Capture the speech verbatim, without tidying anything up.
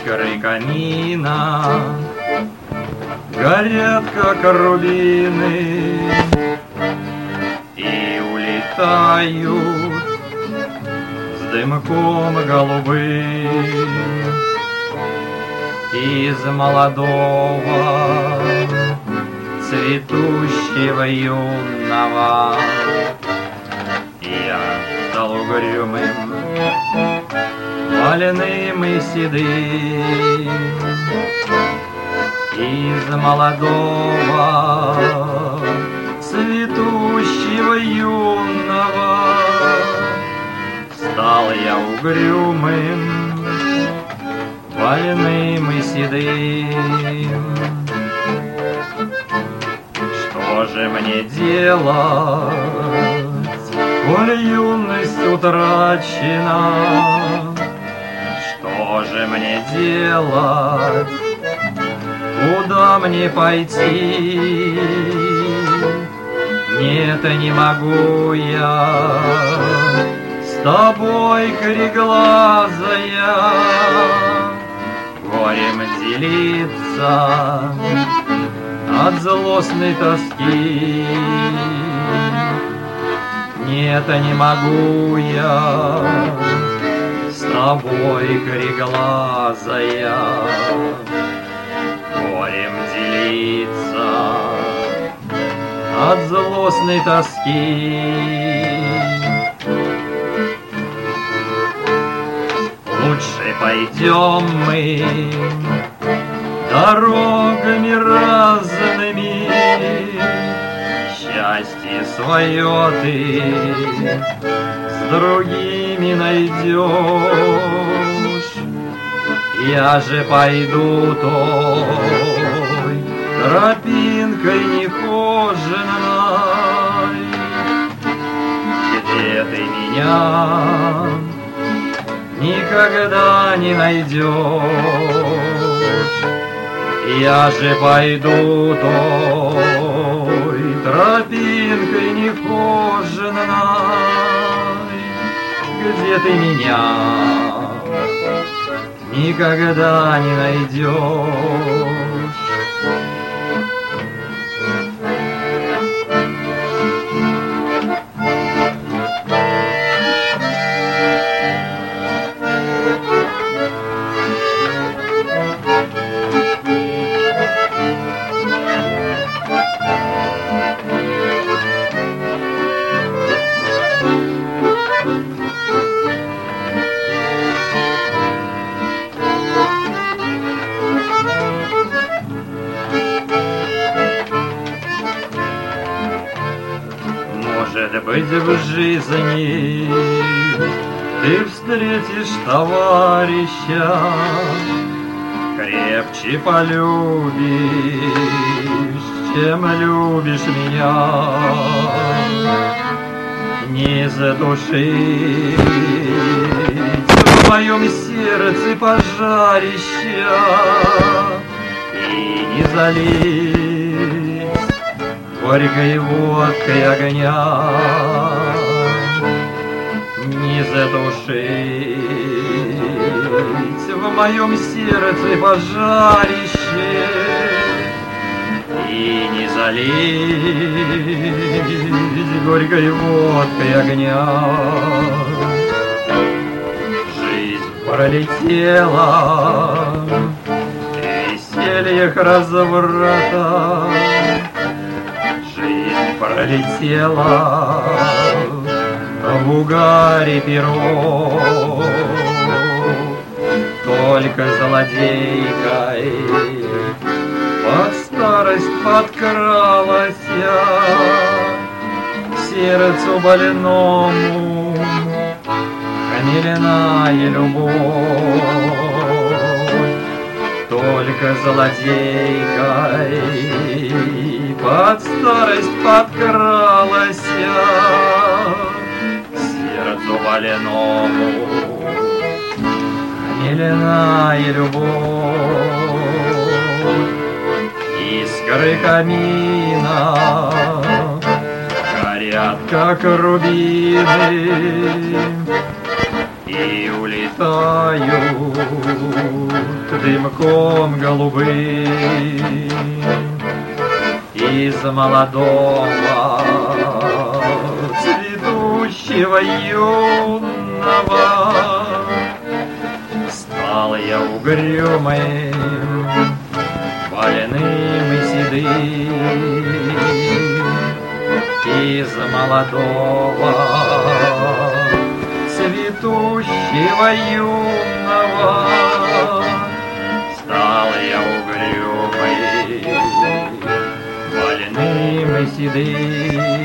Искры камина горят, как рубины, и улетают с дымком голубым из молодого цветущего юного. Я стал угрюмым, вольным и седым из молодого цветущего юного. Стал я угрюмым, вольным и седым. Что же мне делать, коль юность утрачена? Что же мне делать, куда мне пойти? Нет, не могу я с тобой, кореглазая, горем делиться от злостной тоски. Нет, не могу я с тобой, кореглазая, горем делиться от злостной тоски. Лучше пойдем мы дорогами разными, счастье свое ты с другими найдешь. Я же пойду той тропинкой нехоженой, где ты меня никогда не найдешь. Я же пойду той тропинкой нехоженой, где ты меня никогда не найдешь. Может быть, в жизни ты встретишь товарища, крепче полюбишь, чем любишь меня. Не задушить в моем сердце пожарища и не залить горькой водкой огня. Не задушить в моем сердце пожарище и не залить горькой водкой огня. Жизнь пролетела в весельях разврата, жизнь пролетела в угаре перов, только злодейкой под старость подкралась к сердцу больному хмельная любовь. Только злодейкой под старость подкралась к сердцу больному хмельная любовь. Искры камина горят, как рубины, и улетают дымком голубым. Из молодого цветущего юного стал я угрюмым, больным и седым. Из молодого цветущего юного стал я угрюмый, больным и седым.